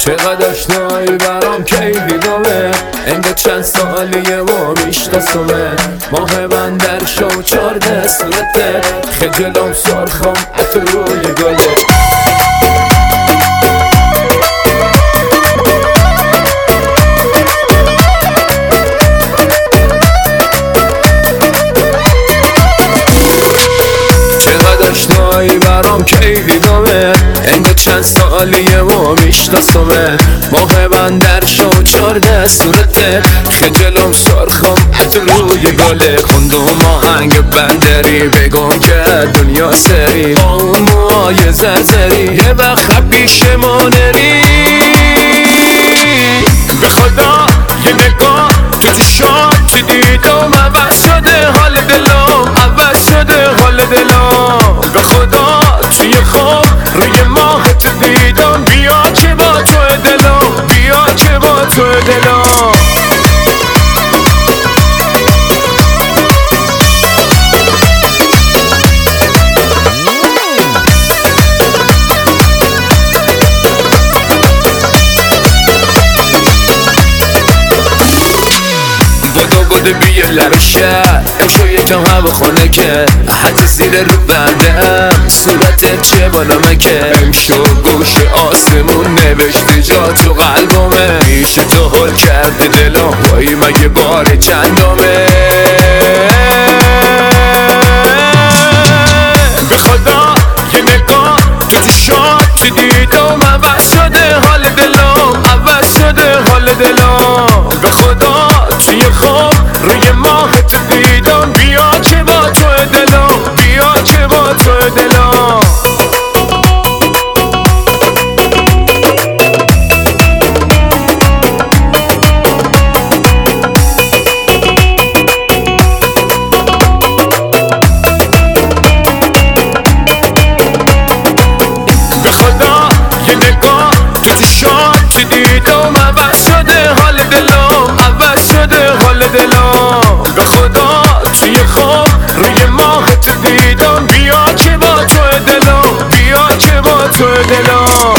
چقدر آشنایی برام کیلی دوه انگار چند سالیه و میشناسمه ماه بندر شو 14 صورته خجلم سرخم عطر روی گله آشنایی برام کیلی دوه انگار چند سالیه و میشناسمه ماه بندر شو 14 صورته خجلم سرخم حتی روی گله خوندم آهنگ بندری بگم که دنیا سری با اون موهای زرزری یه وقت پیش ما نری به خدا یه نگاه تو چشات دیدم عوض شده حال دلم عوض شده حال دلم به خدا توی خواب روی ماهت دیدم بیا که با تو دلم بیا که با تو دلم بوده بیه لب شهر امشو یکم هوا خونه که حتی زیر رو بندم صورتت چه بالامه که امشو گوش آسمون نوشته جا تو قلبمه میشه تو حل کرده دلم وای مگه بار چندمه به خدا یه نگاه تو چشات دیدم عوض شده حال دلم عوض شده حال دلم به خدا توی خواب روی ماهت دیدم بیا که با تو دلم بیا که با تو دلم به خدا یه نگاه تو چشات دیدم عوض شده حال دلم عوض شده حال دلم به خدا توی خواب روی ماهت دیدم بیا که با تو دلم بیا که با تو دلم